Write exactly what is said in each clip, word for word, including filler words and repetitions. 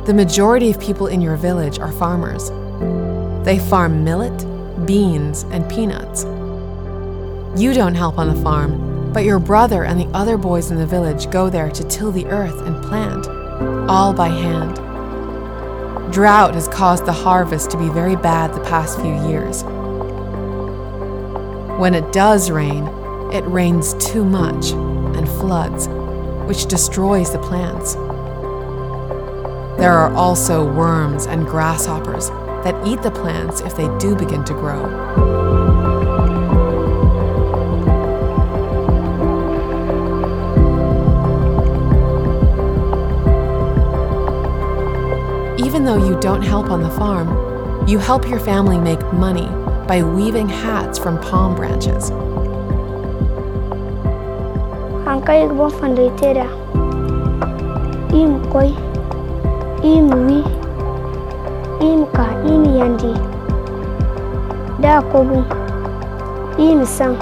The majority of people in your village are farmers. They farm millet, beans, and peanuts. You don't help on the farm, but your brother and the other boys in the village go there to till the earth and plant, all by hand. Drought has caused the harvest to be very bad the past few years. When it does rain, it rains too much and floods, which destroys the plants. There are also worms and grasshoppers that eat the plants if they do begin to grow. Even though you don't help on the farm, you help your family make money by weaving hats from palm branches. Hankai gbo fande tera. Im koi. Im wi. Im ka im yandi. Da kogu. Im sang.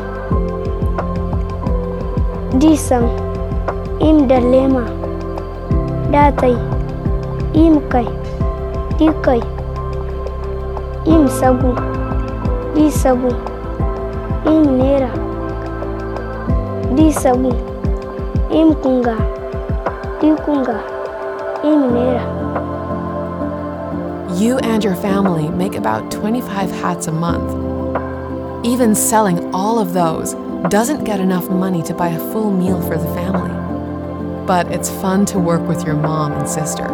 Di sang. Im dalema. Da tai. Im kai. Di kai. Im sagu. Di sagu. Im nera. Di sagu. Im kunga. Di kunga. Im nera. You and your family make about twenty-five hats a month. Even selling all of those doesn't get enough money to buy a full meal for the family. But it's fun to work with your mom and sister.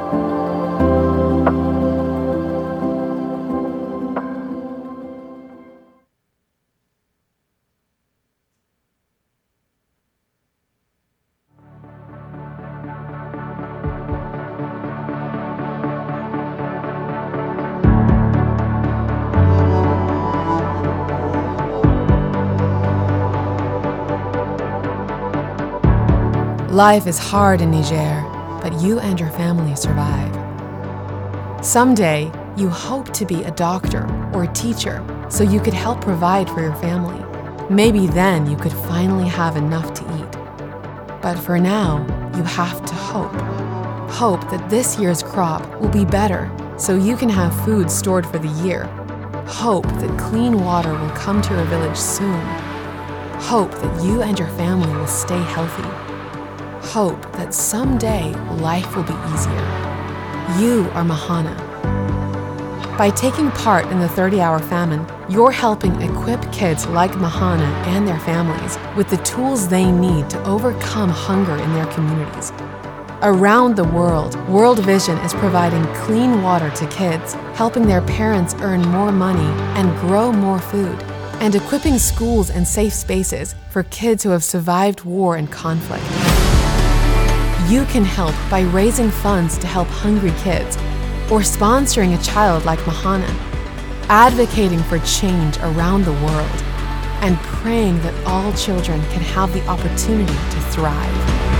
Life is hard in Niger, but you and your family survive. Someday, you hope to be a doctor or a teacher so you could help provide for your family. Maybe then you could finally have enough to eat. But for now, you have to hope. Hope that this year's crop will be better so you can have food stored for the year. Hope that clean water will come to your village soon. Hope that you and your family will stay healthy. Hope that someday life will be easier. You are Mahana. By taking part in the thirty-hour famine, you're helping equip kids like Mahana and their families with the tools they need to overcome hunger in their communities. Around the world, World Vision is providing clean water to kids, helping their parents earn more money and grow more food, and equipping schools and safe spaces for kids who have survived war and conflict. You can help by raising funds to help hungry kids, or sponsoring a child like Mahana, advocating for change around the world, and praying that all children can have the opportunity to thrive.